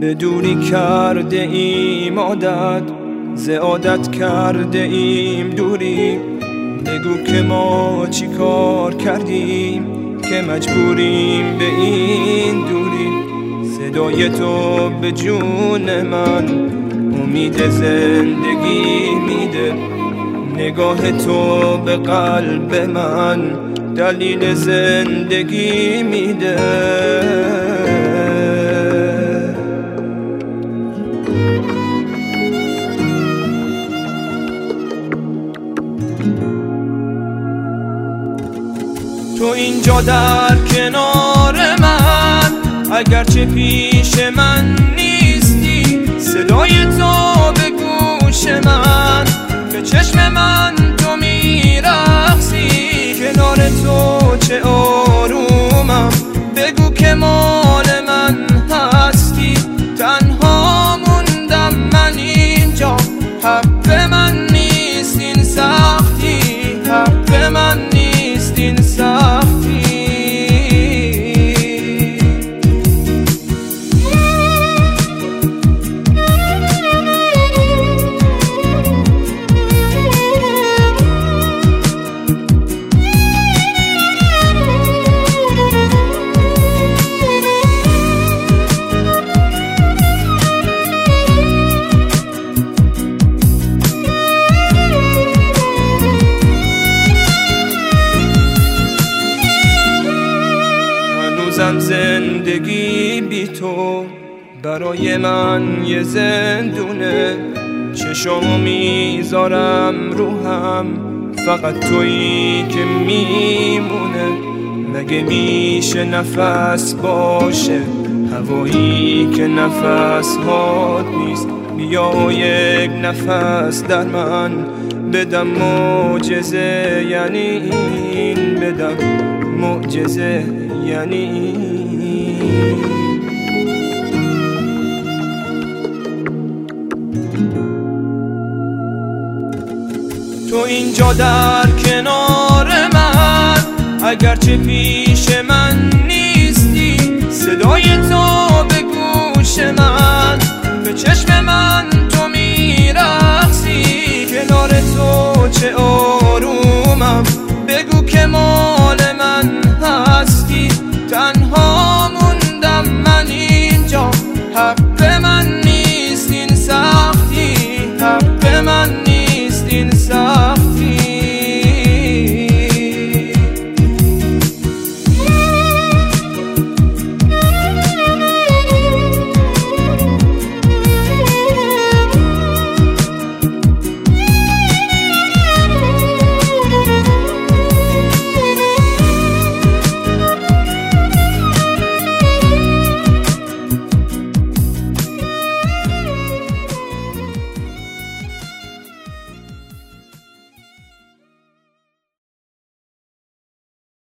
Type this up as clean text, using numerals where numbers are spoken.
به دوری کرده ایم عادت، ز عادت کرده ایم دوری. بگو که ما چی کار کردیم که مجبوریم به این دوری. صدای تو به جون من امید زندگی میده، نگاه تو به قلب من دلیل زندگی میده. تو اینجا در کنار من، اگرچه پیش من نیستی، صدای تو به گوش من، به چشم من تو میرقصی. کنار تو چه آرومم، بگو که مال من هستی. تنها موندم من اینجا، حق من نیست این سختی، حق من نیست این سختی. زندگی بی تو برای من یه زندونه، چشامو میذارم روهم، فقط تویی که میمونه. مگه میشه نفس باشه هوایی که نفس هات نیست؟ بیا یک نفس در من بدم، معجزه یعنی این، بدم معجزه یعنی این. تو اینجا در کنار من، اگرچه پیش من نیستی، صدای تو به گوش من، به چشم من تو میرقصی. کنار تو چه آرومم، بگو که مال من هستی. تنها موندم من اینجا، حق من